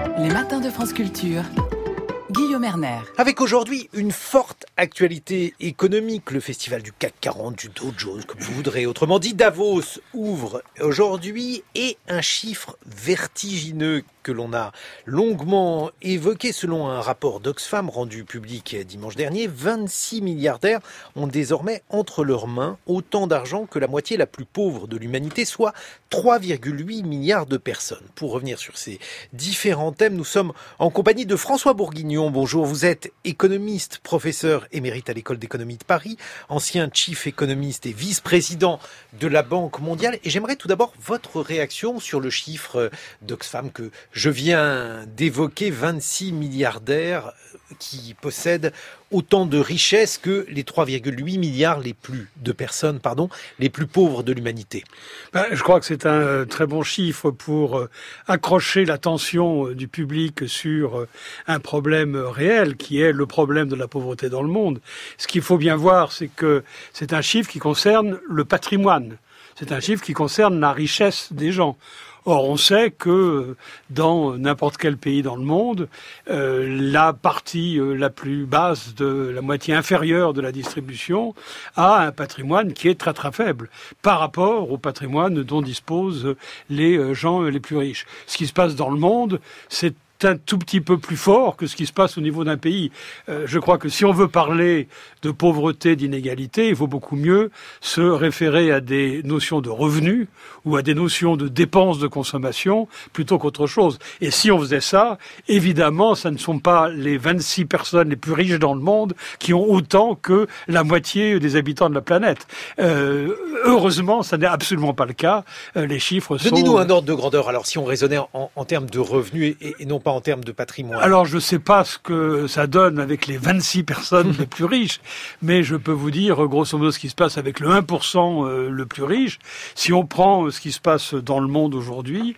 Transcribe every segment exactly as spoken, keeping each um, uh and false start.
Les matins de France Culture. Guillaume Erner. Avec aujourd'hui une forte actualité économique, le festival du C A C quarante, du Dow Jones, comme vous voudrez. Autrement dit, Davos ouvre aujourd'hui et un chiffre vertigineux que l'on a longuement évoqué selon un rapport d'Oxfam rendu public dimanche dernier. vingt-six milliardaires ont désormais entre leurs mains autant d'argent que la moitié la plus pauvre de l'humanité, soit trois virgule huit milliards de personnes. Pour revenir sur ces différents thèmes, nous sommes en compagnie de François Bourguignon. Bonjour, vous êtes économiste, professeur émérite à l'École d'économie de Paris, ancien chief économiste et vice-président de la Banque mondiale. Et j'aimerais tout d'abord votre réaction sur le chiffre d'Oxfam que je viens d'évoquer, vingt-six milliardaires qui possèdent autant de richesses que les trois virgule huit milliards les plus de personnes, pardon, les plus pauvres de l'humanité. Ben, je crois que c'est un euh, très bon chiffre pour euh, accrocher l'attention euh, du public sur euh, un problème réel qui est le problème de la pauvreté dans le monde. Ce qu'il faut bien voir, c'est que c'est un chiffre qui concerne le patrimoine. C'est un chiffre qui concerne la richesse des gens. Or, on sait que dans n'importe quel pays dans le monde, euh, la partie euh, la plus basse, de la moitié inférieure de la distribution, a un patrimoine qui est très très faible par rapport au patrimoine dont disposent les gens les plus riches. Ce qui se passe dans le monde, c'est un tout petit peu plus fort que ce qui se passe au niveau d'un pays. Euh, je crois que si on veut parler de pauvreté, d'inégalité, il vaut beaucoup mieux se référer à des notions de revenus ou à des notions de dépenses de consommation plutôt qu'autre chose. Et si on faisait ça, évidemment, ça ne sont pas les vingt-six personnes les plus riches dans le monde qui ont autant que la moitié des habitants de la planète. Euh, heureusement, ça n'est absolument pas le cas. Euh, les chiffres sont... Donnez-nous un ordre de grandeur. Alors, si on raisonnait en, en termes de revenus et, et non pas en termes de patrimoine. Alors, je ne sais pas ce que ça donne avec les vingt-six personnes les plus riches, mais je peux vous dire, grosso modo, ce qui se passe avec le un pour cent le plus riche. Si on prend ce qui se passe dans le monde aujourd'hui,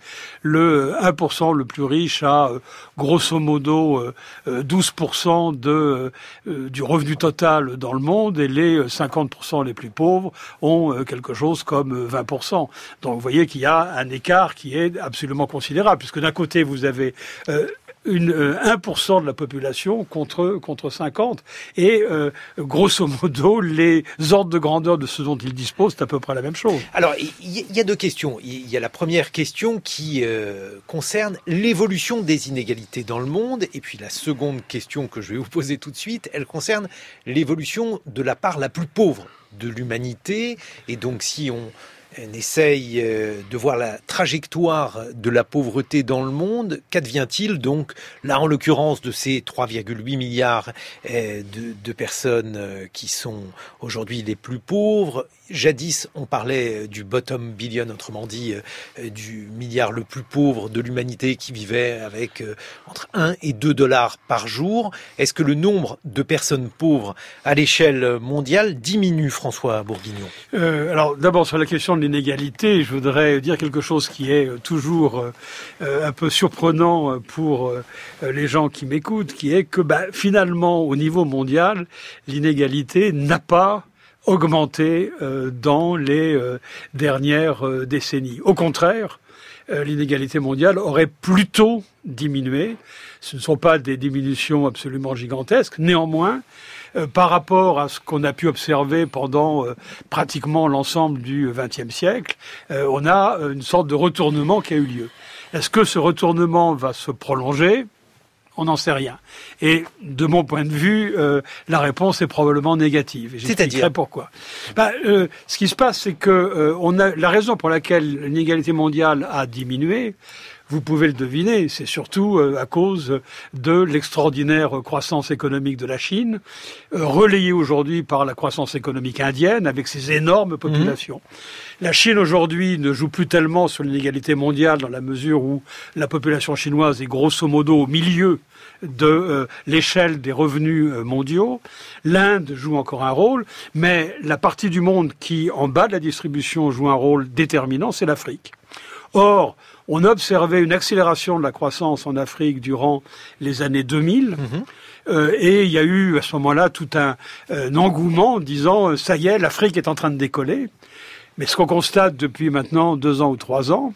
le un pour cent le plus riche a, grosso modo, douze pour cent de, du revenu total dans le monde, et les cinquante pour cent les plus pauvres ont quelque chose comme vingt pour cent. Donc, vous voyez qu'il y a un écart qui est absolument considérable, puisque d'un côté, vous avez euh, Une, euh, un pour cent de la population contre, contre cinquante. Et euh, grosso modo, les ordres de grandeur de ce dont ils disposent, c'est à peu près la même chose. Alors, il y a deux questions. Il y a la première question qui euh, concerne l'évolution des inégalités dans le monde. Et puis la seconde question que je vais vous poser tout de suite, elle concerne l'évolution de la part la plus pauvre de l'humanité. Et donc, si on... On essaye de voir la trajectoire de la pauvreté dans le monde. Qu'advient-il donc, là en l'occurrence, de ces trois virgule huit milliards de, de personnes qui sont aujourd'hui les plus pauvres? Jadis, on parlait du bottom billion, autrement dit du milliard le plus pauvre de l'humanité qui vivait avec entre un et deux dollars par jour. Est-ce que le nombre de personnes pauvres à l'échelle mondiale diminue, François Bourguignon? euh, Alors d'abord sur la question de l'inégalité, je voudrais dire quelque chose qui est toujours euh, un peu surprenant pour euh, les gens qui m'écoutent, qui est que bah, finalement au niveau mondial, l'inégalité n'a pas augmenté euh, dans les euh, dernières euh, décennies. Au contraire, euh, l'inégalité mondiale aurait plutôt diminué. Ce ne sont pas des diminutions absolument gigantesques. Néanmoins, euh, par rapport à ce qu'on a pu observer pendant euh, pratiquement l'ensemble du vingtième siècle, euh, on a une sorte de retournement qui a eu lieu. Est-ce que ce retournement va se prolonger ? On n'en sait rien. Et de mon point de vue, euh, la réponse est probablement négative. Et j'expliquerai pourquoi. Ben, euh, ce qui se passe, c'est que euh, on a la raison pour laquelle l'inégalité mondiale a diminué. Vous pouvez le deviner, c'est surtout euh, à cause de l'extraordinaire croissance économique de la Chine, euh, relayée aujourd'hui par la croissance économique indienne avec ses énormes populations. Mmh. La Chine aujourd'hui ne joue plus tellement sur l'inégalité mondiale dans la mesure où la population chinoise est grosso modo au milieu de euh, l'échelle des revenus euh, mondiaux. L'Inde joue encore un rôle, mais la partie du monde qui, en bas de la distribution, joue un rôle déterminant, c'est l'Afrique. Or, on a observé une accélération de la croissance en Afrique durant les années deux mille. Mmh. Euh, et il y a eu à ce moment-là tout un, euh, un engouement en disant « ça y est, l'Afrique est en train de décoller ». Mais ce qu'on constate depuis maintenant deux ans ou trois ans,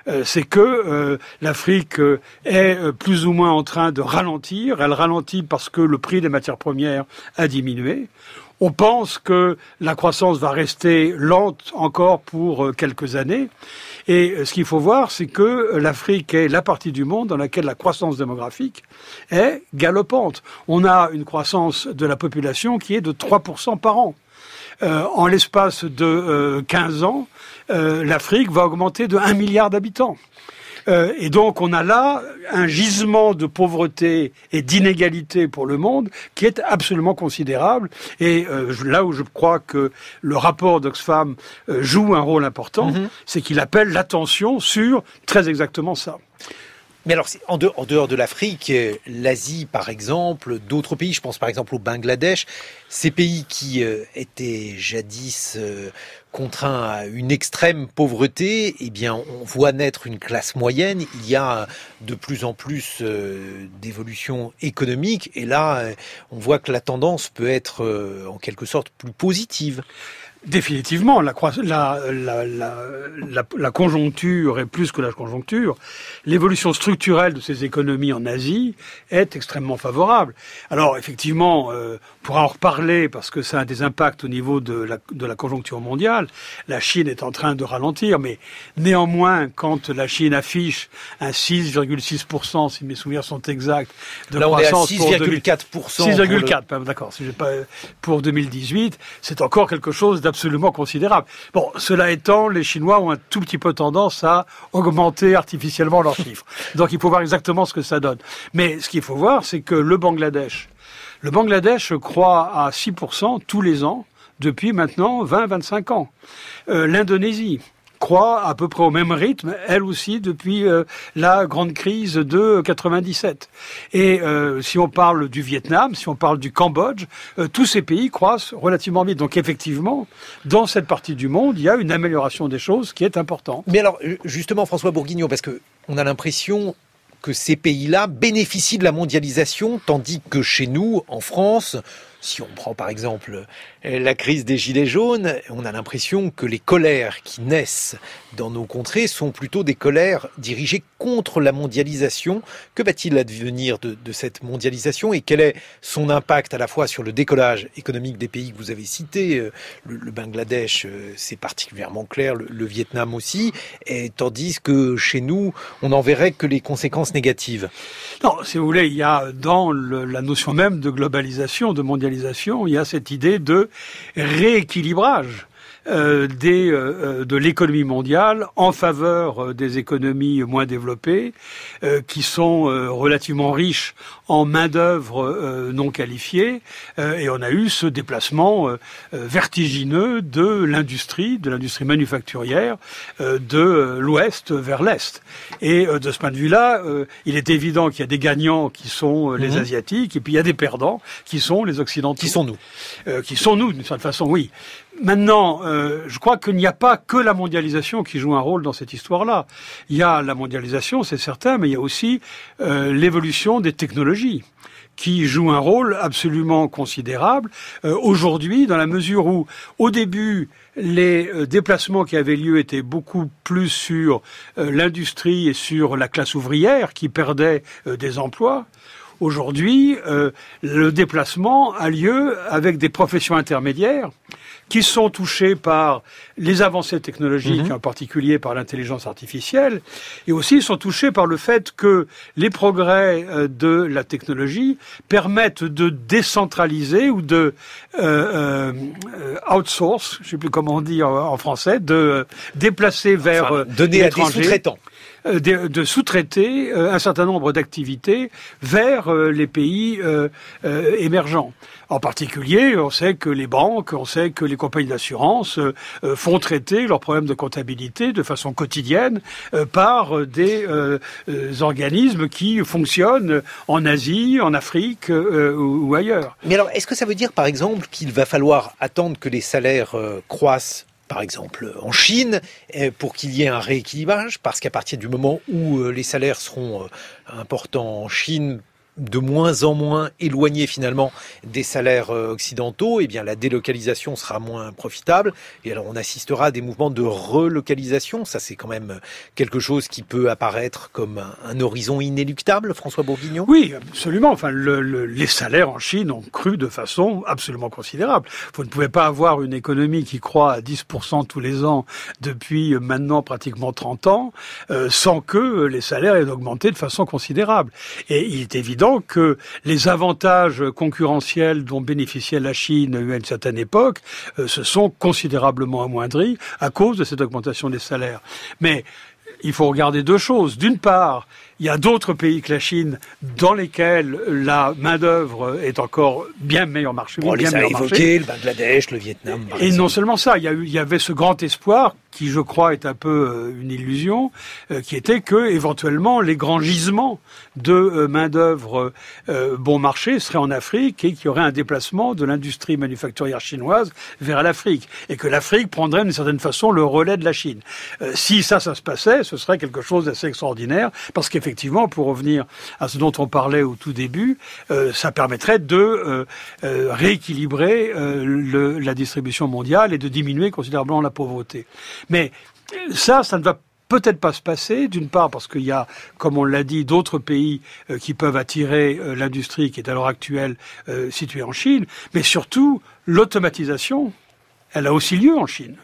euh, c'est que euh, l'Afrique euh, est euh, plus ou moins en train de ralentir. Elle ralentit parce que le prix des matières premières a diminué. On pense que la croissance va rester lente encore pour euh, quelques années. Et euh, ce qu'il faut voir, c'est que l'Afrique est la partie du monde dans laquelle la croissance démographique est galopante. On a une croissance de la population qui est de trois pour cent par an. Euh, en l'espace de euh, quinze ans, euh, l'Afrique va augmenter de un milliard d'habitants. Euh, et donc on a là un gisement de pauvreté et d'inégalité pour le monde qui est absolument considérable. Et euh, là où je crois que le rapport d'Oxfam euh, joue un rôle important, mm-hmm. c'est qu'il appelle l'attention sur très exactement ça. Mais alors, en dehors, en dehors de l'Afrique, l'Asie, par exemple, d'autres pays, je pense par exemple au Bangladesh, ces pays qui euh, étaient jadis euh, contraints à une extrême pauvreté, eh bien, on voit naître une classe moyenne. Il y a de plus en plus euh, d'évolution économique, et là, euh, on voit que la tendance peut être euh, en quelque sorte plus positive. Définitivement, la, la, la, la, la, la conjoncture est plus que la conjoncture. L'évolution structurelle de ces économies en Asie est extrêmement favorable. Alors, effectivement, euh, on pourra en reparler parce que ça a des impacts au niveau de la, de la conjoncture mondiale. La Chine est en train de ralentir, mais néanmoins, quand la Chine affiche un six virgule six pour cent, si mes souvenirs sont exacts, de là, croissance on est à six virgule quatre pour cent. six virgule quatre, le... d'accord, si j'ai pas, pour deux mille dix-huit, c'est encore quelque chose d'absolument absolument considérable. Bon, cela étant, les Chinois ont un tout petit peu tendance à augmenter artificiellement leurs chiffres. Donc il faut voir exactement ce que ça donne. Mais ce qu'il faut voir, c'est que le Bangladesh, le Bangladesh croît à six pour cent tous les ans depuis maintenant vingt à vingt-cinq ans. Euh, L'Indonésie croît à peu près au même rythme, elle aussi, depuis euh, la grande crise de quatre-vingt-dix-sept. Et euh, si on parle du Vietnam, si on parle du Cambodge, euh, tous ces pays croissent relativement vite. Donc effectivement, dans cette partie du monde, il y a une amélioration des choses qui est importante. Mais alors, justement, François Bourguignon, parce que on a l'impression que ces pays-là bénéficient de la mondialisation, tandis que chez nous, en France, si on prend par exemple la crise des Gilets jaunes, on a l'impression que les colères qui naissent dans nos contrées sont plutôt des colères dirigées contre la mondialisation. Que va-t-il advenir de, de cette mondialisation et quel est son impact à la fois sur le décollage économique des pays que vous avez cités, le, le Bangladesh, c'est particulièrement clair, le, le Vietnam aussi, et tandis que chez nous, on n'en verrait que les conséquences négatives. Non, si vous voulez, il y a dans le, la notion même de globalisation, de mondialisation, il y a cette idée de rééquilibrage euh, des, euh, de l'économie mondiale en faveur euh, des économies moins développées, euh, qui sont euh, relativement riches en main-d'œuvre euh, non qualifiée. Euh, et on a eu ce déplacement euh, vertigineux de l'industrie, de l'industrie manufacturière, euh, de euh, l'Ouest vers l'Est. Et euh, de ce point de vue-là, euh, il est évident qu'il y a des gagnants qui sont euh, les mmh. Asiatiques, et puis il y a des perdants qui sont les Occidentaux. Qui sont nous euh, Qui sont nous, d'une certaine façon, oui. Maintenant, euh, je crois qu'il n'y a pas que la mondialisation qui joue un rôle dans cette histoire-là. Il y a la mondialisation, c'est certain, mais il y a aussi euh, l'évolution des technologies qui joue un rôle absolument considérable. Euh, aujourd'hui, dans la mesure où, au début, les euh, déplacements qui avaient lieu étaient beaucoup plus sur euh, l'industrie et sur la classe ouvrière qui perdait euh, des emplois. Aujourd'hui, euh, le déplacement a lieu avec des professions intermédiaires qui sont touchés par les avancées technologiques, mmh. en particulier par l'intelligence artificielle, et aussi sont touchés par le fait que les progrès de la technologie permettent de décentraliser ou de euh, euh, outsource, je ne sais plus comment on dit en, en français, de déplacer vers enfin, donner à des sous-traitants. De, de sous-traiter euh, un certain nombre d'activités vers euh, les pays euh, euh, émergents. En particulier, on sait que les banques, on sait que les compagnies d'assurance euh, euh, font traiter leurs problèmes de comptabilité de façon quotidienne euh, par euh, des euh, euh, organismes qui fonctionnent en Asie, en Afrique euh, ou, ou ailleurs. Mais alors, est-ce que ça veut dire, par exemple, qu'il va falloir attendre que les salaires euh, croissent par exemple en Chine, pour qu'il y ait un rééquilibrage, parce qu'à partir du moment où les salaires seront importants en Chine, de moins en moins éloignés finalement des salaires occidentaux, eh bien la délocalisation sera moins profitable. Et alors on assistera à des mouvements de relocalisation. Ça, c'est quand même quelque chose qui peut apparaître comme un, un horizon inéluctable, François Bourguignon. Oui, absolument. Enfin, le, le, les salaires en Chine ont cru de façon absolument considérable. Vous ne pouvez pas avoir une économie qui croît à dix pour cent tous les ans depuis maintenant pratiquement trente ans euh, sans que les salaires aient augmenté de façon considérable. Et il est évident que les avantages concurrentiels dont bénéficiait la Chine à une certaine époque euh, se sont considérablement amoindris à cause de cette augmentation des salaires. Mais il faut regarder deux choses. D'une part, il y a d'autres pays que la Chine dans lesquels la main-d'œuvre est encore bien meilleur marché. On bien les a meilleur évoqués, marché. le Bangladesh, le Vietnam. Et non seulement ça, il y, a eu, il y avait ce grand espoir qui, je crois, est un peu euh, une illusion, euh, qui était que éventuellement les grands gisements de euh, main-d'œuvre euh, bon marché seraient en Afrique et qu'il y aurait un déplacement de l'industrie manufacturière chinoise vers l'Afrique et que l'Afrique prendrait d'une certaine façon le relais de la Chine. Euh, si ça, ça se passait, ce serait quelque chose d'assez extraordinaire parce qu'effectivement, Effectivement, pour revenir à ce dont on parlait au tout début, euh, ça permettrait de euh, euh, rééquilibrer euh, le, la distribution mondiale et de diminuer considérablement la pauvreté. Mais ça, ça ne va peut-être pas se passer, d'une part parce qu'il y a, comme on l'a dit, d'autres pays euh, qui peuvent attirer euh, l'industrie qui est à l'heure actuelle euh, située en Chine, mais surtout l'automatisation, elle a aussi lieu en Chine.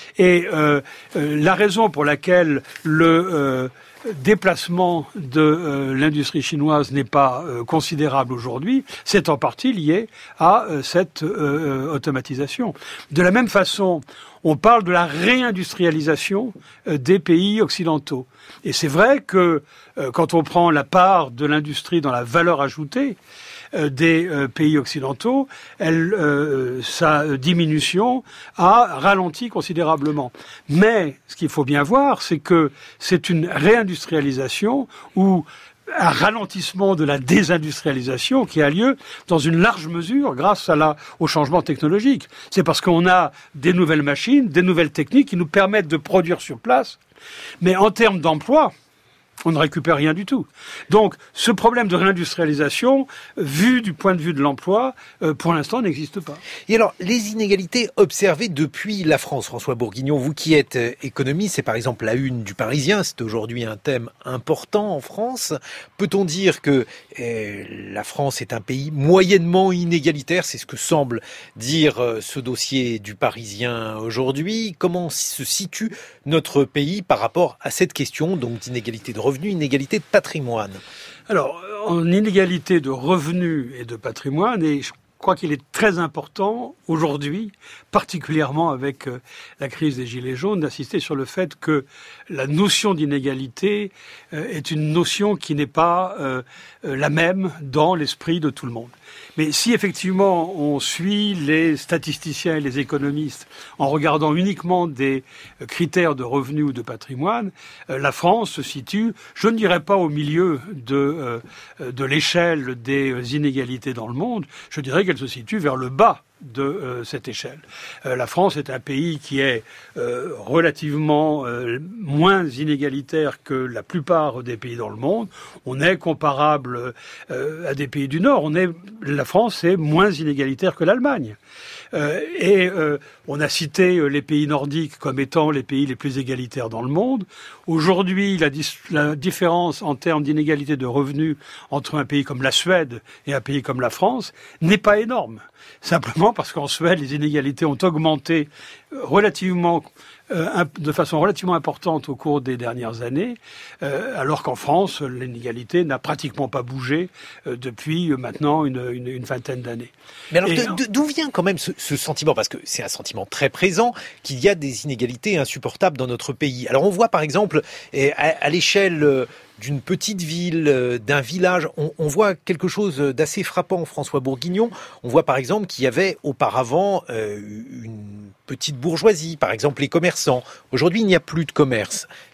Et euh, euh, la raison pour laquelle le euh, déplacement de euh, l'industrie chinoise n'est pas euh, considérable aujourd'hui, c'est en partie lié à euh, cette euh, automatisation. De la même façon, on parle de la réindustrialisation euh, des pays occidentaux. Et c'est vrai que euh, quand on prend la part de l'industrie dans la valeur ajoutée, Euh, des euh, pays occidentaux, elle, euh, sa diminution a ralenti considérablement. Mais ce qu'il faut bien voir, c'est que c'est une réindustrialisation ou un ralentissement de la désindustrialisation qui a lieu dans une large mesure grâce à la, au changement technologique. C'est parce qu'on a des nouvelles machines, des nouvelles techniques qui nous permettent de produire sur place. Mais en termes d'emploi, on ne récupère rien du tout. Donc, ce problème de réindustrialisation, vu du point de vue de l'emploi, euh, pour l'instant, n'existe pas. Et alors, les inégalités observées depuis la France, François Bourguignon, vous qui êtes économiste, c'est par exemple la une du Parisien, c'est aujourd'hui un thème important en France. Peut-on dire que euh, la France est un pays moyennement inégalitaire? C'est ce que semble dire euh, ce dossier du Parisien aujourd'hui. Comment se situe notre pays par rapport à cette question donc d'inégalité de revenus, inégalité de patrimoine? Alors, en inégalité de revenus et de patrimoine, et je crois qu'il est très important aujourd'hui, particulièrement avec euh, la crise des Gilets jaunes, d'insister sur le fait que la notion d'inégalité euh, est une notion qui n'est pas euh, euh, la même dans l'esprit de tout le monde. Mais si effectivement on suit les statisticiens et les économistes en regardant uniquement des critères de revenus ou de patrimoine, euh, la France se situe, je ne dirais pas au milieu de, euh, de l'échelle des inégalités dans le monde, je dirais qu'elle se situe vers le bas de euh, cette échelle. Euh, la France est un pays qui est euh, relativement euh, moins inégalitaire que la plupart des pays dans le monde. On est comparable euh, à des pays du Nord. On est, la France est moins inégalitaire que l'Allemagne. Euh, et euh, on a cité les pays nordiques comme étant les pays les plus égalitaires dans le monde. Aujourd'hui, la, dis- la différence en termes d'inégalité de revenus entre un pays comme la Suède et un pays comme la France n'est pas énorme. Simplement parce qu'en Suède, les inégalités ont augmenté relativement, euh, de façon relativement importante au cours des dernières années, euh, alors qu'en France, l'inégalité n'a pratiquement pas bougé euh, depuis maintenant une, une, une vingtaine d'années. Mais alors, Et, de- de- d'où vient quand même ce, ce sentiment? Parce que c'est un sentiment très présent qu'il y a des inégalités insupportables dans notre pays. Alors, on voit par exemple, eh, à, à l'échelle euh, d'une petite ville, euh, d'un village, on, on voit quelque chose d'assez frappant, François Bourguignon. On voit par exemple qu'il y avait auparavant euh, une petite bourgeoisie, par exemple les commerçants. Aujourd'hui, il n'y a plus de commerce.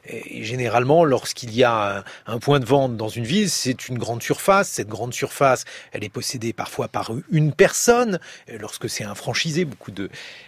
Et généralement, lorsqu'il y a un, un point de vente dans une ville, c'est une grande surface. Cette grande surface, elle est possédée parfois par une personne. Lorsque c'est un franchisé, beaucoup de,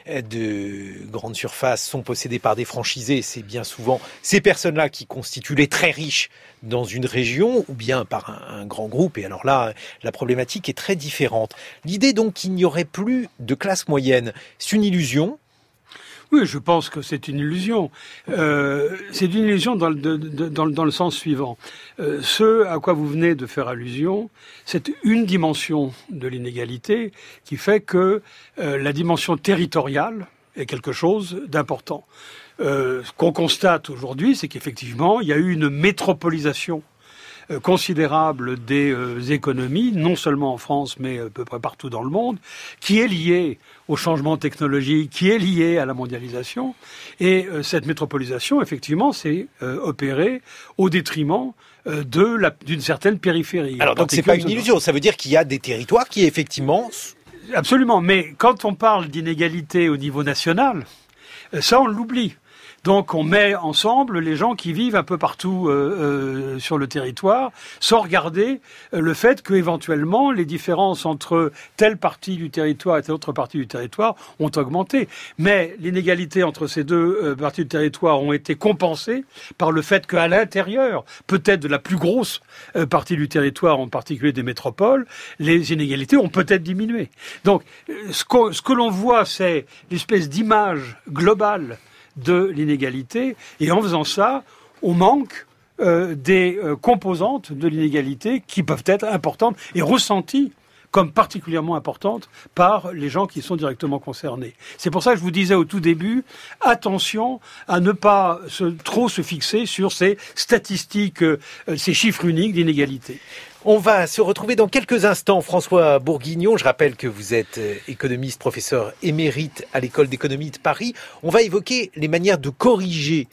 de grandes surfaces sont possédées par des franchisés. C'est bien souvent ces personnes-là qui constituent les très riches dans une région, ou bien par un, un grand groupe. Et alors là, la problématique est très différente. L'idée donc qu'il n'y aurait plus de classe moyenne, c'est une illusion. Oui, je pense que c'est une illusion. Euh, c'est une illusion dans le, de, de, dans, dans le sens suivant. Euh, ce à quoi vous venez de faire allusion, c'est une dimension de l'inégalité qui fait que euh, la dimension territoriale est quelque chose d'important. Euh, ce qu'on constate aujourd'hui, c'est qu'effectivement, il y a eu une métropolisation euh, considérable des euh, économies, non seulement en France, mais à peu près partout dans le monde, qui est liée au changement technologique, qui est liée à la mondialisation. Et euh, cette métropolisation, effectivement, s'est euh, opérée au détriment euh, de la, d'une certaine périphérie. Alors, donc, c'est pas une illusion. Ça veut dire qu'il y a des territoires qui, effectivement... Absolument. Mais quand on parle d'inégalité au niveau national, ça, on l'oublie. Donc on met ensemble les gens qui vivent un peu partout euh, euh, sur le territoire, sans regarder euh, le fait qu'éventuellement les différences entre telle partie du territoire et telle autre partie du territoire ont augmenté. Mais l'inégalité entre ces deux euh, parties du territoire ont été compensées par le fait qu'à l'intérieur, peut-être de la plus grosse euh, partie du territoire, en particulier des métropoles, les inégalités ont peut-être diminué. Donc euh, ce, que, ce que l'on voit, c'est l'espèce d'image globale de l'inégalité, et en faisant ça, on manque euh, des euh, composantes de l'inégalité qui peuvent être importantes et ressenties comme particulièrement importantes par les gens qui sont directement concernés. C'est pour ça que je vous disais au tout début, attention à ne pas se, trop se fixer sur ces statistiques, euh, ces chiffres uniques d'inégalité. On va se retrouver dans quelques instants. François Bourguignon, je rappelle que vous êtes économiste, professeur émérite à l'École d'économie de Paris. On va évoquer les manières de corriger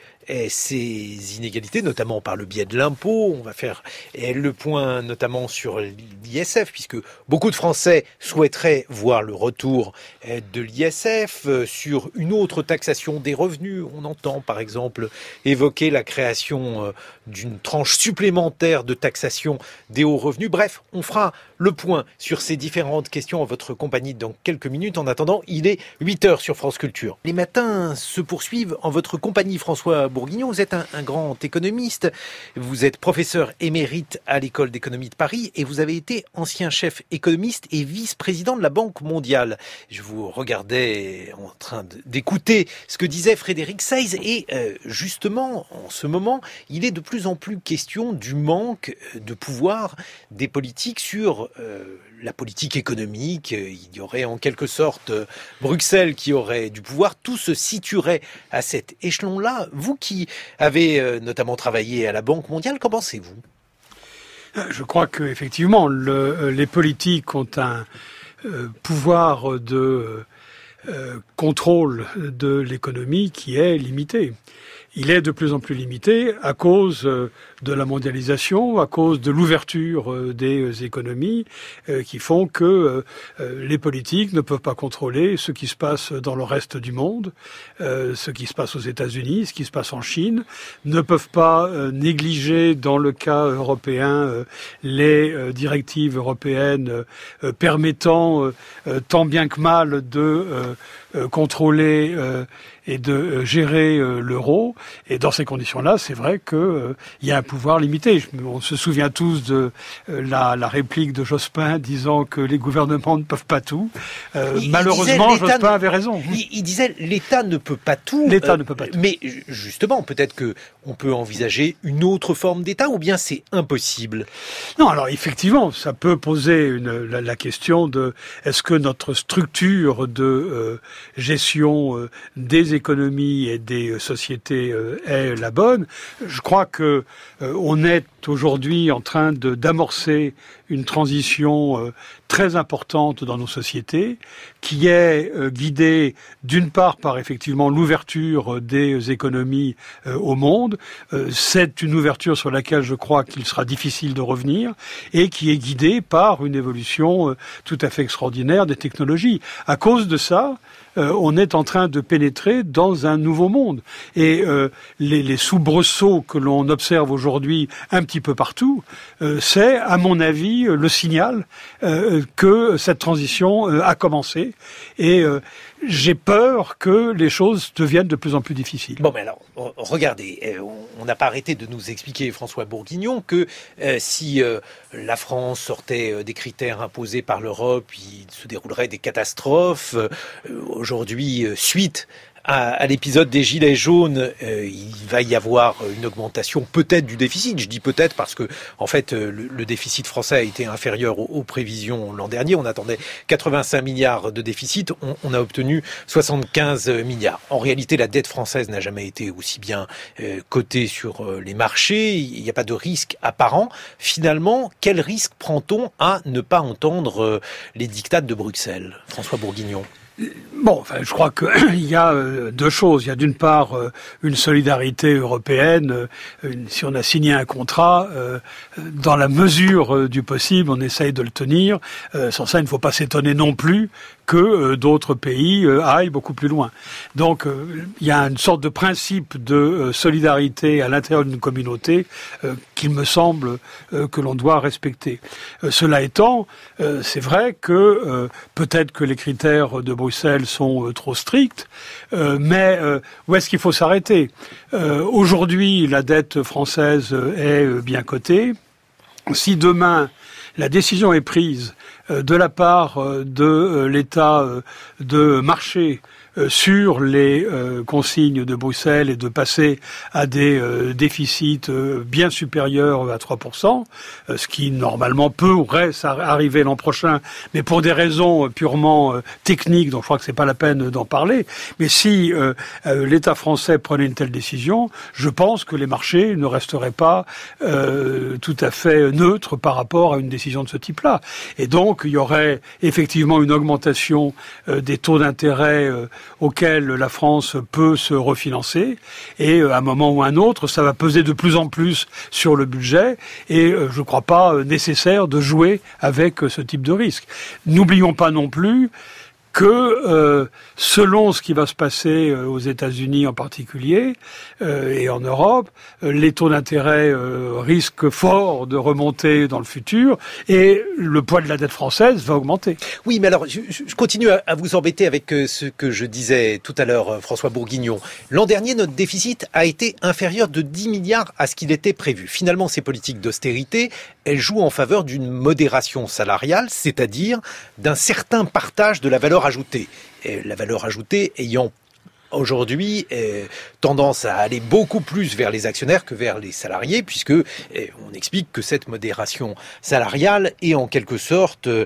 ces inégalités, notamment par le biais de l'impôt. On va faire le point notamment sur l'I S F, puisque beaucoup de Français souhaiteraient voir le retour de l'I S F, sur une autre taxation des revenus. On entend par exemple évoquer la création d'une tranche supplémentaire de taxation des hauts revenus. Bref, on fera le point sur ces différentes questions en votre compagnie dans quelques minutes. En attendant, il est huit heures sur France Culture. Les matins se poursuivent en votre compagnie, François Bourguignon. Vous êtes un, un grand économiste, vous êtes professeur émérite à l'École d'économie de Paris et vous avez été ancien chef économiste et vice-président de la Banque mondiale. Je vous regardais en train de, d'écouter ce que disait Frédéric Seyss et euh, justement, en ce moment, il est de plus en plus question du manque de pouvoir des politiques sur euh, la politique économique. Il y aurait en quelque sorte euh, Bruxelles qui aurait du pouvoir. Tout se situerait à cet échelon-là. Vous qui avez euh, notamment travaillé à la Banque mondiale, qu'en pensez-vous ? Je crois qu'effectivement, le, les politiques ont un euh, pouvoir de euh, contrôle de l'économie qui est limité. Il est de plus en plus limité à cause de la mondialisation, à cause de l'ouverture des économies qui font que les politiques ne peuvent pas contrôler ce qui se passe dans le reste du monde, ce qui se passe aux États-Unis, ce qui se passe en Chine, ne peuvent pas négliger dans le cas européen les directives européennes permettant tant bien que mal de contrôler et de gérer l'euro. Et dans ces conditions-là, c'est vrai qu'il euh, y a un pouvoir limité. Je, on se souvient tous de euh, la, la réplique de Jospin disant que les gouvernements ne peuvent pas tout. Euh, il, malheureusement, il disait, Jospin avait raison. Il, il disait l'État ne peut pas tout. L'État euh, ne peut pas tout. Mais justement, peut-être que on peut envisager une autre forme d'État, ou bien c'est impossible. Non, alors effectivement, ça peut poser une, la, la question de est-ce que notre structure de euh, gestion euh, des économies et des sociétés euh, est la bonne. Je crois que euh, on est aujourd'hui en train de d'amorcer une transition euh, très importante dans nos sociétés, qui est euh, guidée d'une part par effectivement l'ouverture des économies euh, au monde. Euh, c'est une ouverture sur laquelle je crois qu'il sera difficile de revenir et qui est guidée par une évolution euh, tout à fait extraordinaire des technologies. À cause de ça, euh, on est en train de pénétrer dans un nouveau monde. Et euh, les, les soubresauts que l'on observe aujourd'hui un petit peu partout, euh, c'est, à mon avis, le signal euh, que cette transition euh, a commencé. Et euh, j'ai peur que les choses deviennent de plus en plus difficiles. Bon, mais alors, regardez, on n'a pas arrêté de nous expliquer, François Bourguignon, que euh, si euh, la France sortait euh, des critères imposés par l'Europe, il se déroulerait des catastrophes. Euh, aujourd'hui, euh, suite à, à l'épisode des Gilets jaunes, euh, il va y avoir une augmentation peut-être du déficit. Je dis peut-être parce que, en fait, euh, le, le déficit français a été inférieur aux, aux prévisions l'an dernier. On attendait quatre-vingt-cinq milliards de déficit. On, on a obtenu soixante-quinze milliards. En réalité, la dette française n'a jamais été aussi bien euh, cotée sur euh, les marchés. Il n'y a pas de risque apparent. Finalement, quel risque prend-on à ne pas entendre euh, les diktats de Bruxelles, François Bourguignon? Bon, enfin, je crois qu'il y a deux choses. Il y a d'une part une solidarité européenne. Une, si on a signé un contrat, euh, dans la mesure du possible, on essaye de le tenir. Euh, sans ça, il ne faut pas s'étonner non plus que euh, d'autres pays euh, aillent beaucoup plus loin. Donc, euh, il y a une sorte de principe de euh, solidarité à l'intérieur d'une communauté euh, qu'il me semble euh, que l'on doit respecter. Euh, cela étant, euh, c'est vrai que euh, peut-être que les critères de Bruxelles sont euh, trop stricts, euh, mais euh, où est-ce qu'il faut s'arrêter ? euh, Aujourd'hui, la dette française est euh, bien cotée. Si demain, la décision est prise euh, de la part euh, de euh, l'État euh, de marcher euh, sur les euh, consignes de Bruxelles et de passer à des euh, déficits euh, bien supérieurs à trois pour cent, euh, ce qui normalement pourrait arriver l'an prochain, mais pour des raisons purement euh, techniques, donc je crois que c'est pas la peine d'en parler. Mais si euh, euh, l'État français prenait une telle décision, je pense que les marchés ne resteraient pas euh, tout à fait neutres par rapport à une décision de ce type-là. Et donc, il y aurait effectivement une augmentation euh, des taux d'intérêt euh, auxquels la France peut se refinancer. Et euh, à un moment ou à un autre, ça va peser de plus en plus sur le budget. Et euh, je ne crois pas euh, nécessaire de jouer avec euh, ce type de risque. N'oublions pas non plus que euh, selon ce qui va se passer euh, aux États-Unis en particulier euh, et en Europe, euh, les taux d'intérêt euh, risquent fort de remonter dans le futur et le poids de la dette française va augmenter. Oui, mais alors je, je continue à, à vous embêter avec euh, ce que je disais tout à l'heure, euh, François Bourguignon. L'an dernier, notre déficit a été inférieur de dix milliards à ce qu'il était prévu. Finalement, ces politiques d'austérité, elles jouent en faveur d'une modération salariale, c'est-à-dire d'un certain partage de la valeur ajoutée. Et la valeur ajoutée ayant aujourd'hui euh, tendance à aller beaucoup plus vers les actionnaires que vers les salariés, puisque euh, on explique que cette modération salariale est en quelque sorte euh,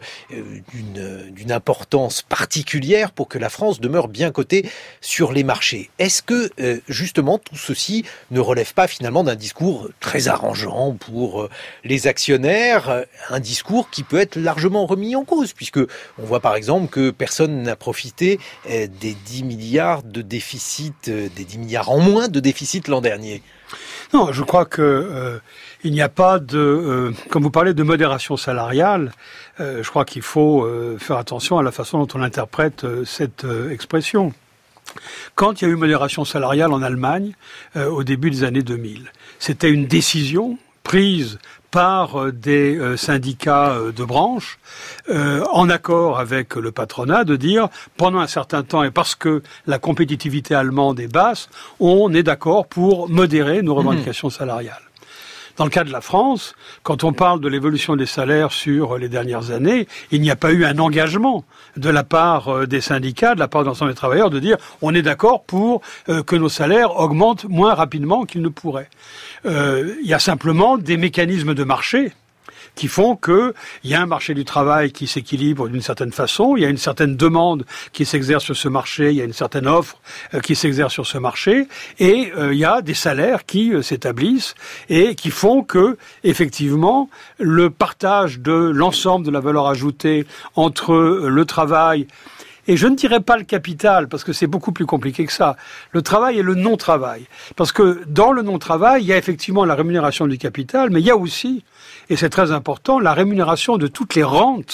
d'une, d'une importance particulière pour que la France demeure bien cotée sur les marchés. Est-ce que euh, justement tout ceci ne relève pas finalement d'un discours très arrangeant pour euh, les actionnaires, un discours qui peut être largement remis en cause, puisque on voit par exemple que personne n'a profité euh, des dix milliards de déficit, euh, des dix milliards en moins de déficit l'an dernier? Non, je crois que euh, il n'y a pas de, euh, comme vous parlez de modération salariale, euh, je crois qu'il faut euh, faire attention à la façon dont on interprète euh, cette euh, expression. Quand il y a eu modération salariale en Allemagne euh, au début des années deux mille, c'était une décision prise par des euh, syndicats euh, de branche, euh, en accord avec le patronat, de dire, pendant un certain temps, et parce que la compétitivité allemande est basse, on est d'accord pour modérer nos revendications mmh. salariales. Dans le cas de la France, quand on parle de l'évolution des salaires sur les dernières années, il n'y a pas eu un engagement de la part des syndicats, de la part de l'ensemble des travailleurs, de dire on est d'accord pour euh, que nos salaires augmentent moins rapidement qu'ils ne pourraient. Euh, il y a simplement des mécanismes de marché qui font que il y a un marché du travail qui s'équilibre d'une certaine façon, il y a une certaine demande qui s'exerce sur ce marché, il y a une certaine offre euh, qui s'exerce sur ce marché, et euh, il y a des salaires qui euh, s'établissent et qui font que, effectivement, le partage de l'ensemble de la valeur ajoutée entre euh, le travail et je ne dirais pas le capital, parce que c'est beaucoup plus compliqué que ça. Le travail et le non-travail. Parce que dans le non-travail, il y a effectivement la rémunération du capital, mais il y a aussi, et c'est très important, la rémunération de toutes les rentes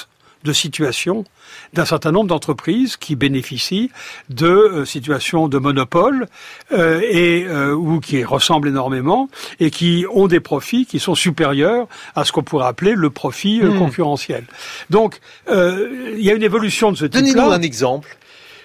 de situation d'un certain nombre d'entreprises qui bénéficient de euh, situations de monopole euh, et euh, ou qui ressemblent énormément et qui ont des profits qui sont supérieurs à ce qu'on pourrait appeler le profit euh, mmh. concurrentiel. Donc, euh, il y a une évolution de ce type-là. Donnez-nous un exemple.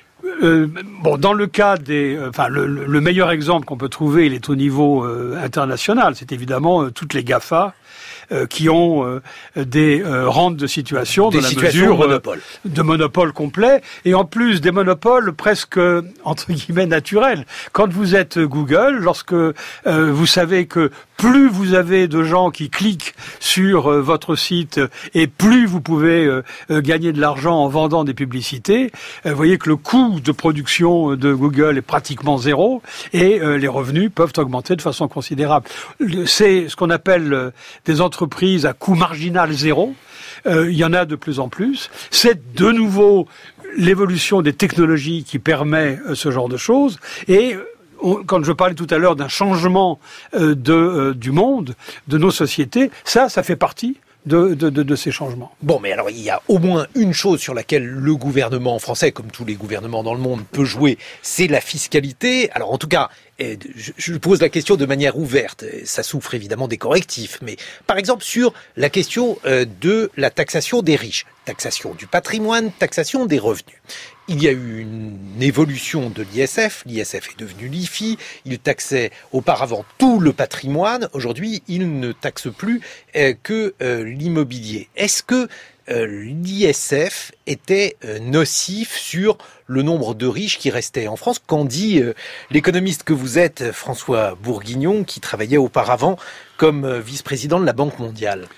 Euh, bon, dans le cas des, euh, enfin, le, le meilleur exemple qu'on peut trouver, il est au niveau euh, international. C'est évidemment euh, toutes les GAFA euh, qui ont euh, des euh, rentes de situation des dans la situations mesure de monopole. Euh, de monopole complet, et en plus des monopoles presque entre guillemets naturels. Quand vous êtes Google, lorsque euh, vous savez que plus vous avez de gens qui cliquent sur euh, votre site et plus vous pouvez euh, euh, gagner de l'argent en vendant des publicités, euh, vous voyez que le coût de production de Google est pratiquement zéro et euh, les revenus peuvent augmenter de façon considérable. C'est ce qu'on appelle euh, des entreprises à coût marginal zéro. Euh, il y en a de plus en plus. C'est de nouveau l'évolution des technologies qui permet euh, ce genre de choses. Et On, quand je parlais tout à l'heure d'un changement euh, de, euh, du monde, de nos sociétés, ça, ça fait partie de, de, de, de ces changements. Bon, mais alors il y a au moins une chose sur laquelle le gouvernement français, comme tous les gouvernements dans le monde, peut jouer, c'est la fiscalité. Alors en tout cas, je, je pose la question de manière ouverte. Ça souffre évidemment des correctifs, mais par exemple sur la question euh, de la taxation des riches, taxation du patrimoine, taxation des revenus. Il y a eu une évolution de l'I S F. L'I S F est devenu l'I F I. Il taxait auparavant tout le patrimoine. Aujourd'hui, il ne taxe plus euh, que euh, l'immobilier. Est-ce que euh, l'I S F était euh, nocif sur le nombre de riches qui restaient en France? Qu'en dit euh, l'économiste que vous êtes, François Bourguignon, qui travaillait auparavant comme euh, vice-président de la Banque mondiale?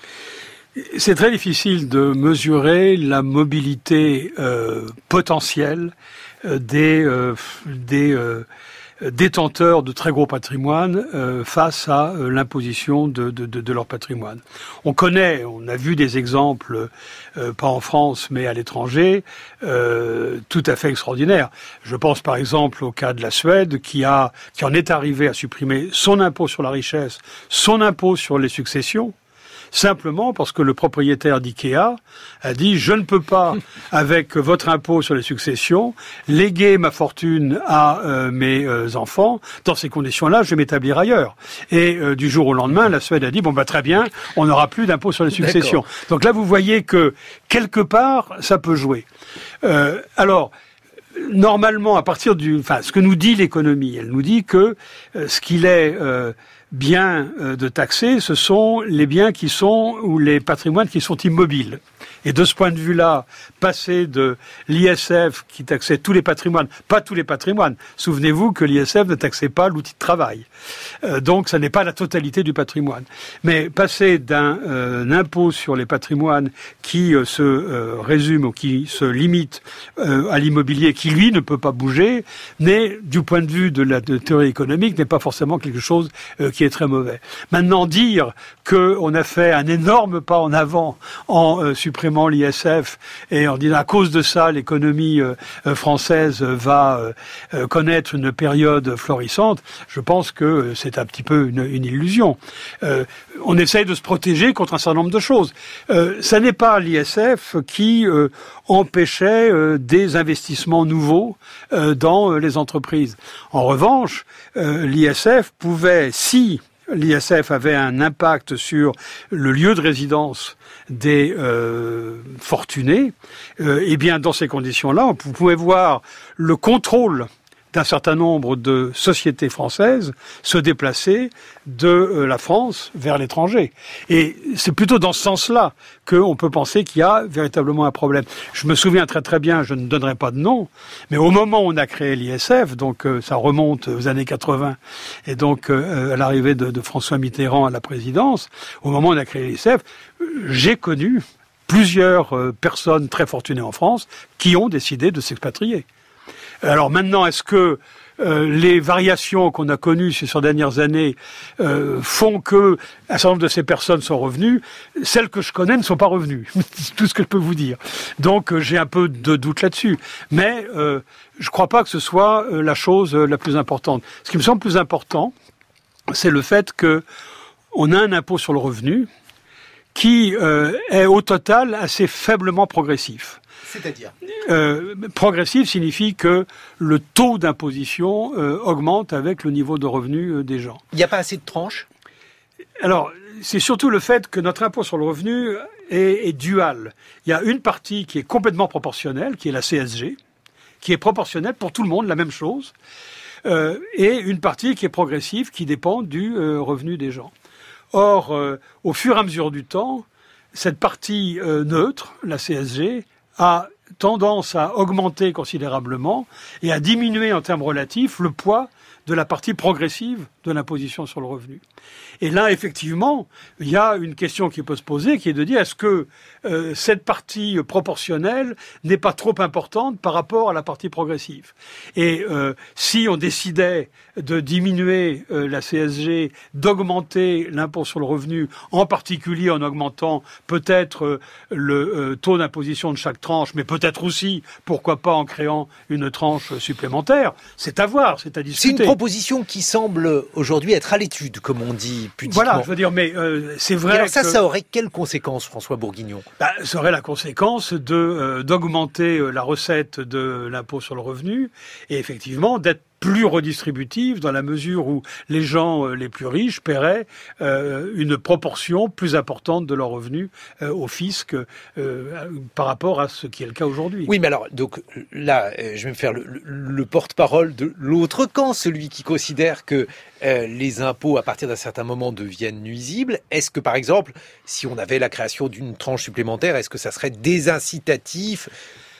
C'est très difficile de mesurer la mobilité euh, potentielle euh, des, euh, des euh, détenteurs de très gros patrimoine euh, face à euh, l'imposition de, de, de, de leur patrimoine. On connaît, on a vu des exemples, euh, pas en France mais à l'étranger, euh, tout à fait extraordinaires. Je pense par exemple au cas de la Suède qui a qui en est arrivé à supprimer son impôt sur la richesse, son impôt sur les successions, simplement parce que le propriétaire d'IKEA a dit « Je ne peux pas, avec votre impôt sur les successions, léguer ma fortune à euh, mes euh, enfants. Dans ces conditions-là, je vais m'établir ailleurs. » Et euh, du jour au lendemain, la Suède a dit « Bon, bah très bien, on n'aura plus d'impôt sur les successions. » Donc là, vous voyez que, quelque part, ça peut jouer. Euh, alors... Normalement, à partir du, enfin, ce que nous dit l'économie, elle nous dit que euh, ce qu'il est euh, bien euh, de taxer, ce sont les biens qui sont ou les patrimoines qui sont immobiles. Et de ce point de vue-là, passer de l'I S F qui taxait tous les patrimoines, pas tous les patrimoines. Souvenez-vous que l'I S F ne taxait pas l'outil de travail. Euh, donc, ça n'est pas la totalité du patrimoine. Mais passer d'un euh, impôt sur les patrimoines qui euh, se euh, résume ou qui se limite euh, à l'immobilier, qui lui ne peut pas bouger, n'est, du point de vue de la de théorie économique, n'est pas forcément quelque chose euh, qui est très mauvais. Maintenant, dire qu'on a fait un énorme pas en avant en euh, supprimant l'I S F et en disant à cause de ça l'économie euh, française va euh, connaître une période florissante, je pense que c'est un petit peu une, une illusion. Euh, on essaye de se protéger contre un certain nombre de choses. Euh, ça n'est pas l'I S F qui euh, empêchait euh, des investissements nouveaux euh, dans euh, les entreprises. En revanche, euh, l'I S F pouvait, si l'I S F avait un impact sur le lieu de résidence des euh, fortunés, euh, eh bien, dans ces conditions-là, vous pouvez voir le contrôle d'un certain nombre de sociétés françaises se déplacer de euh, la France vers l'étranger. Et c'est plutôt dans ce sens-là qu'on peut penser qu'il y a véritablement un problème. Je me souviens très très bien, je ne donnerai pas de nom, mais au moment où on a créé l'I S F, donc euh, ça remonte aux années quatre-vingts, et donc euh, à l'arrivée de, de François Mitterrand à la présidence, au moment où on a créé l'I S F, j'ai connu plusieurs euh, personnes très fortunées en France qui ont décidé de s'expatrier. Alors maintenant, est-ce que euh, les variations qu'on a connues ces dernières années euh, font que un certain nombre de ces personnes sont revenues? Celles que je connais ne sont pas revenues. C'est tout ce que je peux vous dire. Donc euh, j'ai un peu de doute là-dessus. Mais euh, je ne crois pas que ce soit euh, la chose euh, la plus importante. Ce qui me semble plus important, c'est le fait que on a un impôt sur le revenu qui euh, est au total assez faiblement progressif. C'est-à-dire euh, Progressif signifie que le taux d'imposition euh, augmente avec le niveau de revenu euh, des gens. Il n'y a pas assez de tranches ? Alors, c'est surtout le fait que notre impôt sur le revenu est, est dual. Il y a une partie qui est complètement proportionnelle, qui est la C S G, qui est proportionnelle pour tout le monde, la même chose, euh, et une partie qui est progressive, qui dépend du euh, revenu des gens. Or, euh, au fur et à mesure du temps, cette partie euh, neutre, la C S G, a tendance à augmenter considérablement et à diminuer en termes relatifs le poids de la partie progressive de l'imposition sur le revenu. Et là, effectivement, il y a une question qui peut se poser, qui est de dire, est-ce que euh, cette partie proportionnelle n'est pas trop importante par rapport à la partie progressive ? Et euh, si on décidait de diminuer euh, la C S G, d'augmenter l'impôt sur le revenu, en particulier en augmentant peut-être euh, le euh, taux d'imposition de chaque tranche, mais peut-être aussi, pourquoi pas, en créant une tranche supplémentaire, c'est à voir, c'est à discuter. C'est une proposition qui semble aujourd'hui être à l'étude, comme on dit pudiquement. Voilà, je veux dire, mais euh, c'est vrai. Et alors ça, que... ça aurait quelles conséquences, François Bourguignon ? Bah, ça aurait la conséquence de euh, d'augmenter euh, la recette de l'impôt sur le revenu et effectivement d'être plus redistributive dans la mesure où les gens euh, les plus riches paieraient euh, une proportion plus importante de leurs revenus euh, au fisc euh, par rapport à ce qui est le cas aujourd'hui. Oui, mais alors, donc là, euh, je vais me faire le, le, le porte-parole de l'autre camp, celui qui considère que euh, les impôts, à partir d'un certain moment, deviennent nuisibles. Est-ce que, par exemple, si on avait la création d'une tranche supplémentaire, est-ce que ça serait désincitatif ?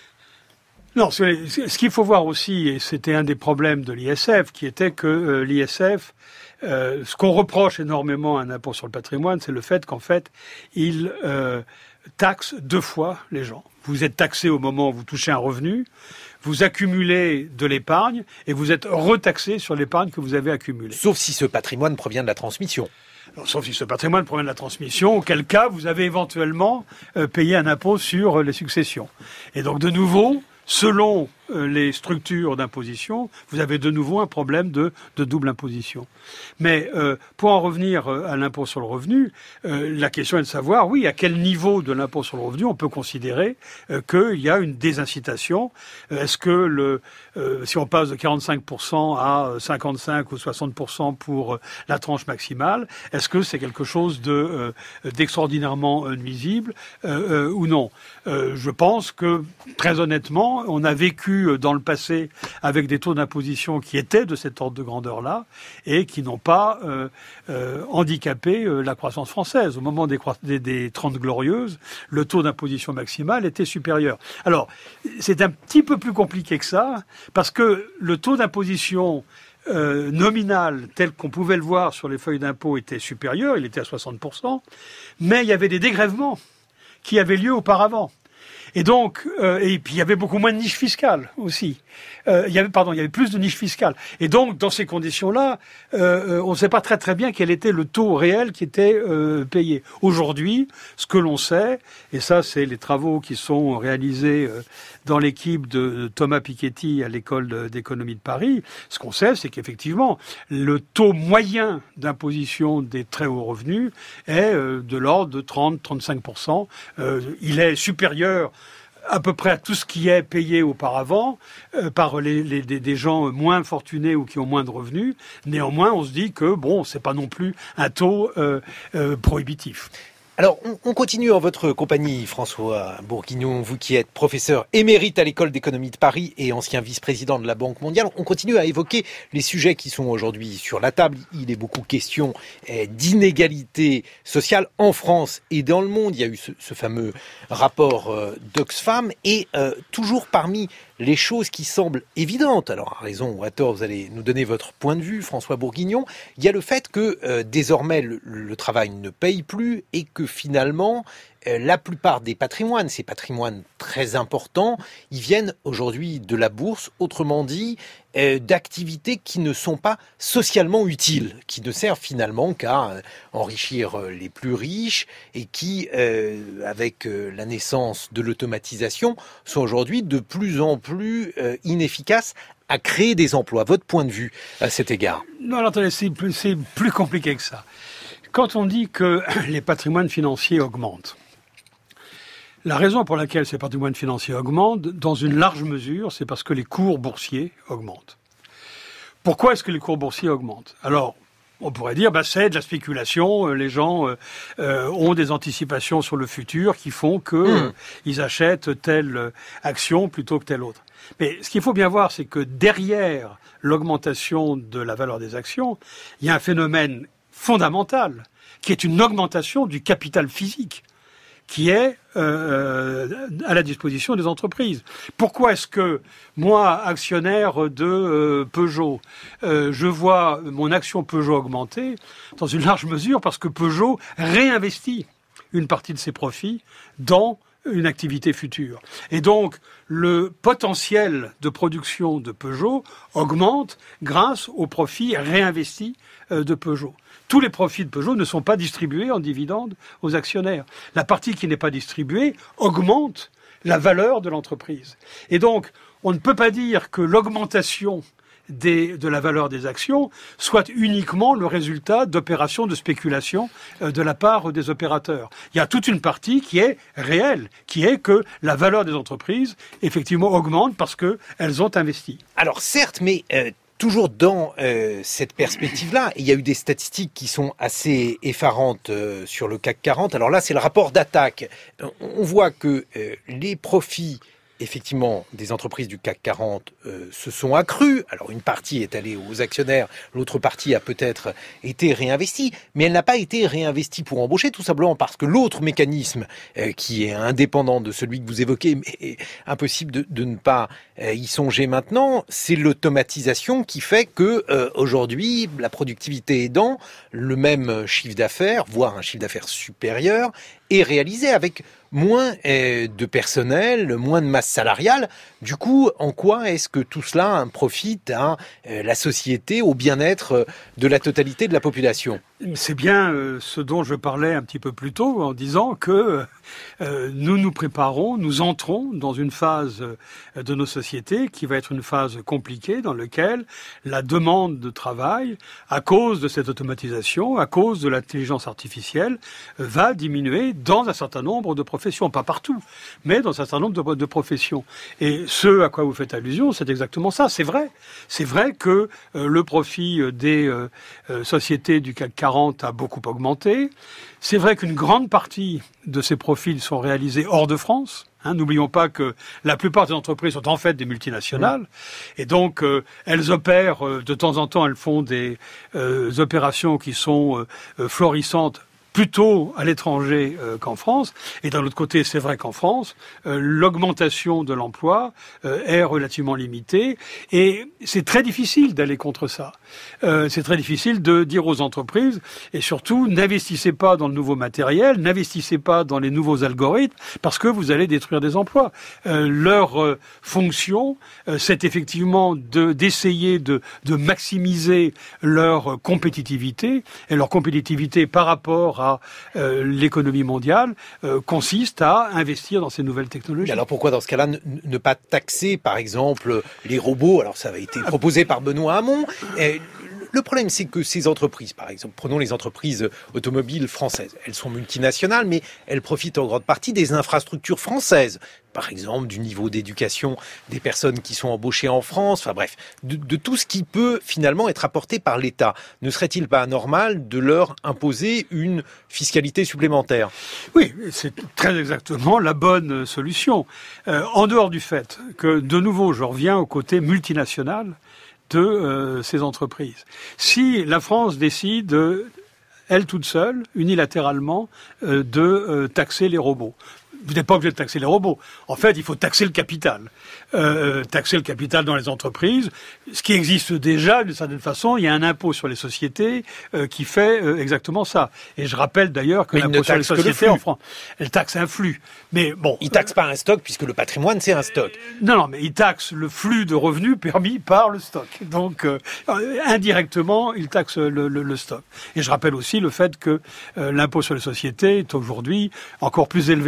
Non, ce, ce qu'il faut voir aussi, et c'était un des problèmes de l'I S F, qui était que euh, l'I S F, euh, ce qu'on reproche énormément à un impôt sur le patrimoine, c'est le fait qu'en fait, il euh, taxe deux fois les gens. Vous êtes taxé au moment où vous touchez un revenu, vous accumulez de l'épargne, et vous êtes retaxé sur l'épargne que vous avez accumulée. Sauf si ce patrimoine provient de la transmission. Alors, sauf si ce patrimoine provient de la transmission, auquel cas vous avez éventuellement euh, payé un impôt sur euh, les successions. Et donc de nouveau, selon euh, les structures d'imposition, vous avez de nouveau un problème de, de double imposition. Mais euh, pour en revenir euh, à l'impôt sur le revenu, euh, la question est de savoir, oui, à quel niveau de l'impôt sur le revenu on peut considérer euh, qu'il y a une désincitation. Euh, est-ce que le, euh, si on passe de quarante-cinq pour cent à cinquante-cinq ou soixante pour cent pour euh, la tranche maximale, est-ce que c'est quelque chose de euh, d'extraordinairement euh, nuisible euh, euh, ou non ? euh, Je pense que, très honnêtement, on a vécu dans le passé avec des taux d'imposition qui étaient de cet ordre de grandeur-là et qui n'ont pas euh, euh, handicapé euh, la croissance française. Au moment des, des, des trente glorieuses, le taux d'imposition maximale était supérieur. Alors, c'est un petit peu plus compliqué que ça, parce que le taux d'imposition euh, nominal, tel qu'on pouvait le voir sur les feuilles d'impôt, était supérieur, il était à soixante pour cent, mais il y avait des dégrèvements qui avaient lieu auparavant. Et donc, euh, et puis il y avait beaucoup moins de niches fiscales aussi. Euh, il y avait, pardon, il y avait plus de niches fiscales. Et donc, dans ces conditions-là, euh, on ne sait pas très très bien quel était le taux réel qui était euh, payé. Aujourd'hui, ce que l'on sait, et ça, c'est les travaux qui sont réalisés euh, dans l'équipe de Thomas Piketty à l'école d'économie de Paris, ce qu'on sait, c'est qu'effectivement, le taux moyen d'imposition des très hauts revenus est euh, de l'ordre de trente à trente-cinq pour cent. Euh, il est supérieur à peu près à tout ce qui est payé auparavant euh, par les, les, des, des gens moins fortunés ou qui ont moins de revenus. Néanmoins, on se dit que bon, c'est pas non plus un taux euh, euh, prohibitif. Alors, on, on continue en votre compagnie, François Bourguignon, vous qui êtes professeur émérite à l'École d'économie de Paris et ancien vice-président de la Banque mondiale. On continue à évoquer les sujets qui sont aujourd'hui sur la table. Il est beaucoup question eh, d'inégalité sociale en France et dans le monde. Il y a eu ce, ce fameux rapport euh, d'Oxfam et euh, toujours parmi les choses qui semblent évidentes, alors à raison ou à tort, vous allez nous donner votre point de vue, François Bourguignon, il y a le fait que euh, désormais le, le travail ne paye plus et que finalement euh, la plupart des patrimoines, ces patrimoines très importants, ils viennent aujourd'hui de la bourse, autrement dit euh, d'activités qui ne sont pas socialement utiles, qui ne servent finalement qu'à euh, enrichir euh, les plus riches et qui, euh, avec euh, la naissance de l'automatisation, sont aujourd'hui de plus en plus euh, inefficaces à créer des emplois. Votre point de vue à cet égard ? Non, alors, attendez, c'est plus, c'est plus compliqué que ça. Quand on dit que les patrimoines financiers augmentent, la raison pour laquelle ces patrimoines financiers augmentent, dans une large mesure, c'est parce que les cours boursiers augmentent. Pourquoi est-ce que les cours boursiers augmentent ? Alors, on pourrait dire, bah, c'est de la spéculation. Les gens euh, euh, ont des anticipations sur le futur qui font que mmh. euh, ils achètent telle action plutôt que telle autre. Mais ce qu'il faut bien voir, c'est que derrière l'augmentation de la valeur des actions, il y a un phénomène fondamental qui est une augmentation du capital physique qui est euh, à la disposition des entreprises. Pourquoi est-ce que moi, actionnaire de euh, Peugeot, euh, je vois mon action Peugeot augmenter ? Dans une large mesure parce que Peugeot réinvestit une partie de ses profits dans une activité future. Et donc, le potentiel de production de Peugeot augmente grâce aux profits réinvestis euh, de Peugeot. Tous les profits de Peugeot ne sont pas distribués en dividendes aux actionnaires. La partie qui n'est pas distribuée augmente la valeur de l'entreprise. Et donc, on ne peut pas dire que l'augmentation des, de la valeur des actions soit uniquement le résultat d'opérations de spéculation euh, de la part des opérateurs. Il y a toute une partie qui est réelle, qui est que la valeur des entreprises, effectivement, augmente parce qu'elles ont investi. Alors certes, mais... Euh... Toujours dans euh, cette perspective-là, il y a eu des statistiques qui sont assez effarantes euh, sur le C A C quarante. Alors là, c'est le rapport d'attaque. On voit que euh, les profits, effectivement, des entreprises du C A C quarante euh, se sont accrus. Alors une partie est allée aux actionnaires, l'autre partie a peut-être été réinvestie, mais elle n'a pas été réinvestie pour embaucher, tout simplement parce que l'autre mécanisme, euh, qui est indépendant de celui que vous évoquez, mais impossible de, de ne pas euh, y songer maintenant, c'est l'automatisation qui fait que euh, aujourd'hui, la productivité aidant, le même chiffre d'affaires, voire un chiffre d'affaires supérieur, est réalisé avec moins euh, de personnel, moins de masse salariale. Du coup, en quoi est-ce que tout cela hein, profite à euh, la société, au bien-être euh, de la totalité de la population ? C'est bien euh, ce dont je parlais un petit peu plus tôt en disant que euh, nous nous préparons, nous entrons dans une phase euh, de nos sociétés qui va être une phase compliquée dans laquelle la demande de travail, à cause de cette automatisation, à cause de l'intelligence artificielle, euh, va diminuer dans un certain nombre de professions. Pas partout, mais dans un certain nombre de, de professions. Et ce à quoi vous faites allusion, c'est exactement ça. C'est vrai. C'est vrai que euh, le profit des euh, euh, sociétés du C A C quarante a beaucoup augmenté. C'est vrai qu'une grande partie de ces profits sont réalisés hors de France. Hein, n'oublions pas que la plupart des entreprises sont en fait des multinationales. Et donc, euh, elles opèrent, euh, de temps en temps, elles font des euh, opérations qui sont euh, florissantes plutôt à l'étranger euh, qu'en France. Et d'un autre côté, c'est vrai qu'en France, euh, l'augmentation de l'emploi euh, est relativement limitée. Et c'est très difficile d'aller contre ça. Euh, c'est très difficile de dire aux entreprises, et surtout, n'investissez pas dans le nouveau matériel, n'investissez pas dans les nouveaux algorithmes, parce que vous allez détruire des emplois. Euh, leur euh, fonction, euh, c'est effectivement de, d'essayer de, de maximiser leur compétitivité, et leur compétitivité par rapport à euh, l'économie mondiale euh, consiste à investir dans ces nouvelles technologies. Et alors pourquoi dans ce cas-là ne, ne pas taxer par exemple les robots ? Alors ça a été proposé par Benoît Hamon. Et le problème, c'est que ces entreprises, par exemple, prenons les entreprises automobiles françaises, elles sont multinationales, mais elles profitent en grande partie des infrastructures françaises. Par exemple, du niveau d'éducation des personnes qui sont embauchées en France, enfin bref, de, de tout ce qui peut finalement être apporté par l'État. Ne serait-il pas normal de leur imposer une fiscalité supplémentaire ? Oui, c'est très exactement la bonne solution. Euh, en dehors du fait que, de nouveau, je reviens au côté multinational de euh, ces entreprises. Si la France décide, euh, elle toute seule, unilatéralement, euh, de euh, taxer les robots, vous n'êtes pas obligé de taxer les robots. En fait, il faut taxer le capital. Euh, taxer le capital dans les entreprises, ce qui existe déjà d'une certaine façon. Il y a un impôt sur les sociétés euh, qui fait euh, exactement ça. Et je rappelle d'ailleurs que mais l'impôt sur les sociétés en France, elle taxe un flux. Mais bon, il taxe euh, pas un stock puisque le patrimoine c'est un stock. Euh, non, non, mais il taxe le flux de revenus permis par le stock. Donc euh, indirectement, il taxe le, le, le stock. Et je rappelle aussi le fait que euh, l'impôt sur les sociétés est aujourd'hui encore plus élevé en France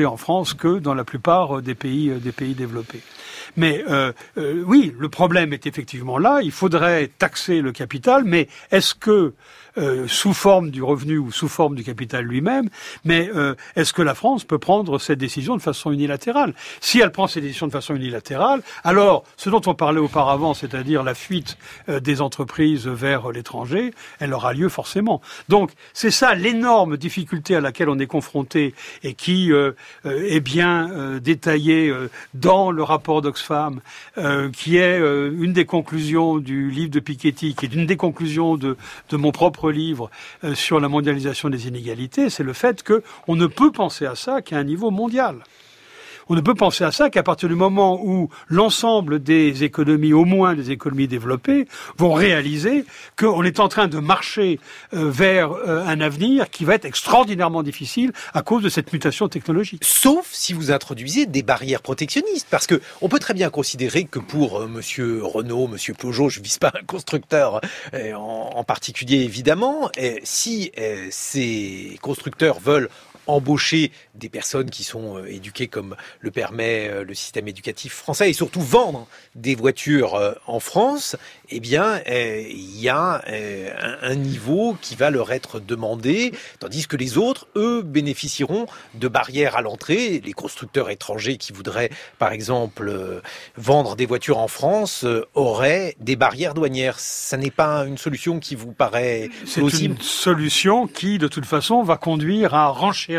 France que dans la plupart des pays, des pays développés. Mais euh, euh, oui, le problème est effectivement là. Il faudrait taxer le capital, mais est-ce que euh, sous forme du revenu ou sous forme du capital lui-même, mais euh, est-ce que la France peut prendre cette décision de façon unilatérale? Si elle prend cette décision de façon unilatérale, alors ce dont on parlait auparavant, c'est-à-dire la fuite euh, des entreprises vers l'étranger, elle aura lieu forcément. Donc c'est ça l'énorme difficulté à laquelle on est confronté et qui euh, euh, est bien euh, détaillée euh, dans le rapport d'Oxfam, euh, qui est euh, une des conclusions du livre de Piketty, qui est une des conclusions de, de mon propre livre euh, sur la mondialisation des inégalités, c'est le fait que on ne peut penser à ça qu'à un niveau mondial. On ne peut penser à ça qu'à partir du moment où l'ensemble des économies, au moins des économies développées, vont réaliser qu'on est en train de marcher euh, vers euh, un avenir qui va être extraordinairement difficile à cause de cette mutation technologique. Sauf si vous introduisez des barrières protectionnistes, parce que on peut très bien considérer que pour euh, Monsieur Renault, Monsieur Peugeot, je vise pas un constructeur euh, en, en particulier évidemment, euh, si euh, ces constructeurs veulent embaucher des personnes qui sont euh, éduquées comme le permet euh, le système éducatif français et surtout vendre des voitures euh, en France, eh bien, euh, il y a euh, un, un niveau qui va leur être demandé, tandis que les autres, eux, bénéficieront de barrières à l'entrée. Les constructeurs étrangers qui voudraient, par exemple, euh, vendre des voitures en France euh, auraient des barrières douanières. Ça n'est pas une solution qui vous paraît plausible? C'est une solution qui, de toute façon, va conduire à renchérir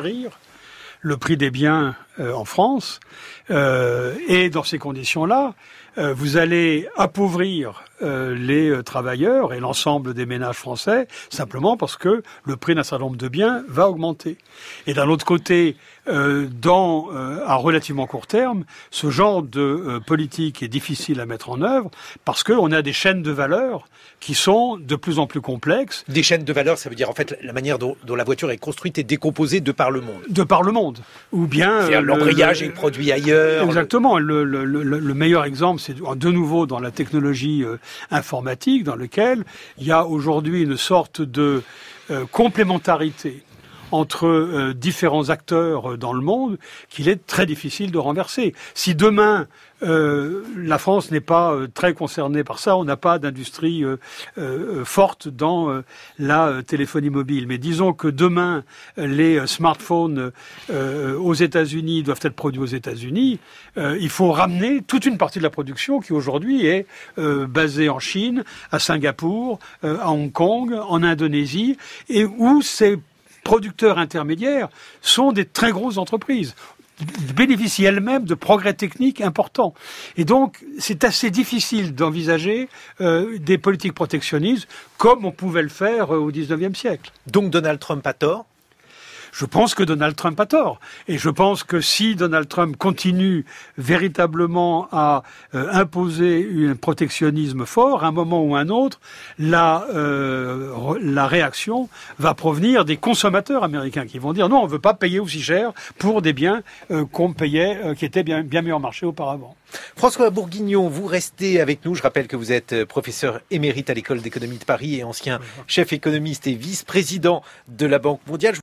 le prix des biens euh, en France. Euh, et dans ces conditions-là, euh, vous allez appauvrir euh, les euh, travailleurs et l'ensemble des ménages français, simplement parce que le prix d'un certain nombre de biens va augmenter. Et d'un autre côté, euh, dans euh, à relativement court terme, ce genre de euh, politique est difficile à mettre en œuvre parce qu'on a des chaînes de valeur qui sont de plus en plus complexes. Des chaînes de valeur, ça veut dire en fait la manière dont, dont la voiture est construite et décomposée de par le monde. De par le monde. Ou bien... C'est-à-dire euh, l'embrayage le, est produit ailleurs. Exactement. Le, le, le, le meilleur exemple, c'est de nouveau dans la technologie euh, informatique, dans lequel il y a aujourd'hui une sorte de euh, complémentarité entre euh, différents acteurs dans le monde qu'il est très difficile de renverser. Si demain, euh, la France n'est pas euh, très concernée par ça, on n'a pas d'industrie euh, euh, forte dans euh, la euh, téléphonie mobile. Mais disons que demain, les euh, smartphones euh, aux États-Unis doivent être produits aux États-Unis, euh, il faut ramener toute une partie de la production qui aujourd'hui est euh, basée en Chine, à Singapour, euh, à Hong Kong, en Indonésie, et où c'est producteurs intermédiaires sont des très grosses entreprises, bénéficient elles-mêmes de progrès techniques importants. Et donc, c'est assez difficile d'envisager euh, des politiques protectionnistes comme on pouvait le faire euh, au dix-neuvième siècle. Donc Donald Trump a tort ? Je pense que Donald Trump a tort. Et je pense que si Donald Trump continue véritablement à euh, imposer un protectionnisme fort, à un moment ou à un autre, la, euh, la réaction va provenir des consommateurs américains qui vont dire non, on ne veut pas payer aussi cher pour des biens euh, qu'on payait, euh, qui étaient bien, bien meilleur marché auparavant. François Bourguignon, vous restez avec nous. Je rappelle que vous êtes professeur émérite à l'École d'économie de Paris et ancien chef économiste et vice-président de la Banque mondiale.